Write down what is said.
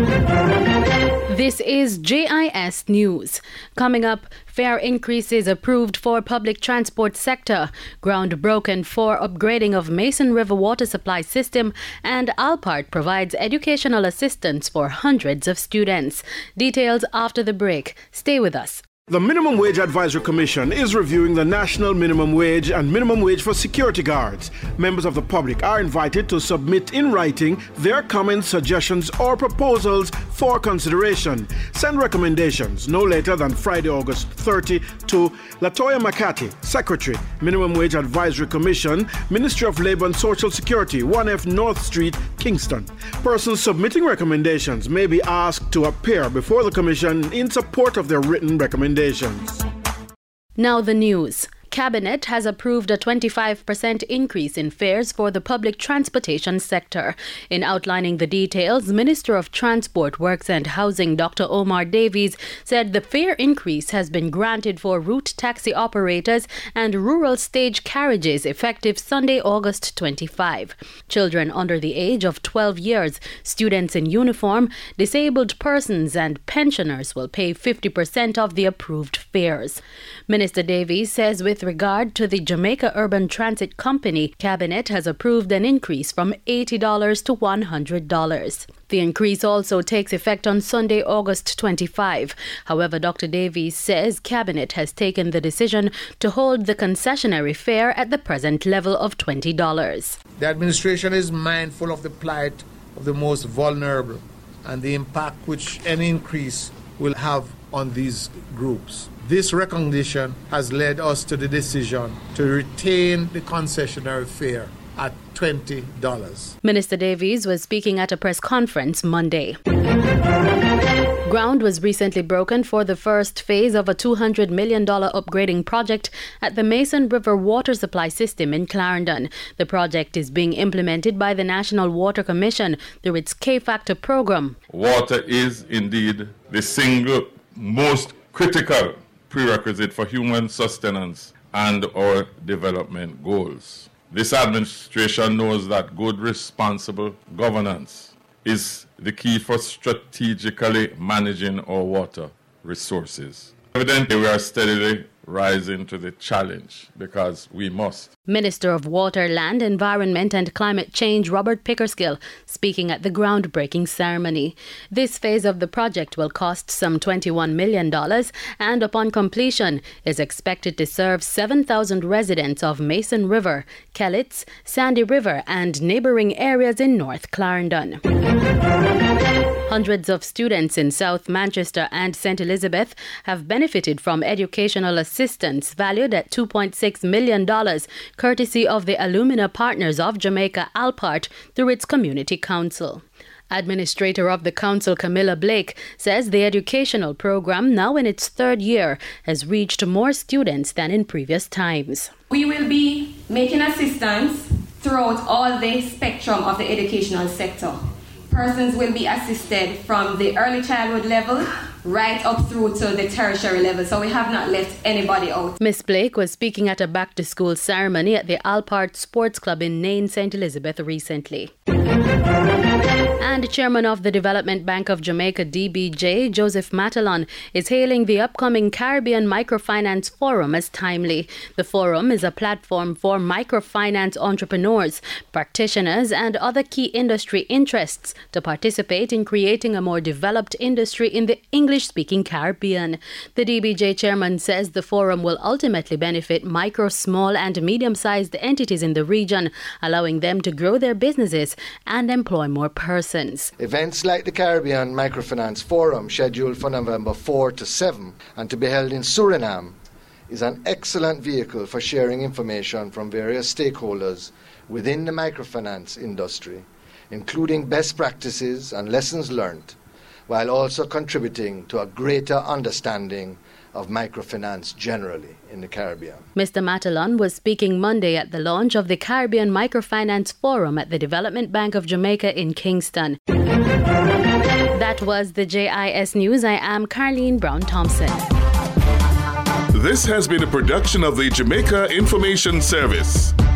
This is JIS News. Coming up, fare increases approved for public transport sector, ground broken for upgrading of Mason River water supply system, and Alpart provides educational assistance for hundreds of students. Details after the break. Stay with us. The Minimum Wage Advisory Commission is reviewing the national minimum wage and minimum wage for security guards. Members of the public are invited to submit in writing their comments, suggestions, or proposals for consideration. Send recommendations no later than Friday, August 30 to Latoya Makati, Secretary, Minimum Wage Advisory Commission, Ministry of Labour and Social Security, 1F North Street, Kingston. Persons submitting recommendations may be asked to appear before the Commission in support of their written recommendations. Now the news. Cabinet has approved a 25% increase in fares for the public transportation sector. In outlining the details, Minister of Transport, Works and Housing Dr. Omar Davies said the fare increase has been granted for route taxi operators and rural stage carriages effective Sunday, August 25. Children under the age of 12 years, students in uniform, disabled persons and pensioners will pay 50% of the approved fares. Minister Davies says with regard to the Jamaica Urban Transit Company, Cabinet has approved an increase from $80 to $100. The increase also takes effect on Sunday, August 25. However, Dr. Davies says Cabinet has taken the decision to hold the concessionary fare at the present level of $20. The administration is mindful of the plight of the most vulnerable and the impact which any increase will have on these groups. This recognition has led us to the decision to retain the concessionary fare at $20. Minister Davies was speaking at a press conference Monday. Ground was recently broken for the first phase of a $200 million upgrading project at the Mason River water supply system in Clarendon. The project is being implemented by the National Water Commission through its K-Factor program. Water is indeed the single most critical prerequisite for human sustenance and our development goals. This administration knows that good, responsible governance is the key for strategically managing our water resources. Evidently, we are steadily rising to the challenge because we must. Minister of Water, Land, Environment and Climate Change Robert Pickersgill speaking at the groundbreaking ceremony. This phase of the project will cost some $21 million and upon completion is expected to serve 7,000 residents of Mason River, Kellitts, Sandy River and neighbouring areas in North Clarendon. Hundreds of students in South Manchester and St. Elizabeth have benefited from educational assistance valued at $2.6 million, courtesy of the Alumina Partners of Jamaica, Alpart, through its Community Council. Administrator of the council, Camilla Blake, says the educational program, now in its third year, has reached more students than in previous times. We will be making assistance throughout all the spectrum of the educational sector. Persons will be assisted from the early childhood level right up through to the tertiary level, so we have not left anybody out. Miss Blake was speaking at a back-to-school ceremony at the Alpart Sports Club in Nain, St. Elizabeth recently. And Chairman of the Development Bank of Jamaica, DBJ, Joseph Matalon, is hailing the upcoming Caribbean Microfinance Forum as timely. The forum is a platform for microfinance entrepreneurs, practitioners and other key industry interests to participate in creating a more developed industry in the English-speaking Caribbean. The DBJ chairman says the forum will ultimately benefit micro, small and medium-sized entities in the region, allowing them to grow their businesses and employ more persons. Events like the Caribbean Microfinance Forum, scheduled for November 4 to 7 and to be held in Suriname, is an excellent vehicle for sharing information from various stakeholders within the microfinance industry, including best practices and lessons learned, while also contributing to a greater understanding of microfinance generally in the Caribbean. Mr. Matalon was speaking Monday at the launch of the Caribbean Microfinance Forum at the Development Bank of Jamaica in Kingston. That was the JIS News. I am Carleen Brown-Thompson. This has been a production of the Jamaica Information Service.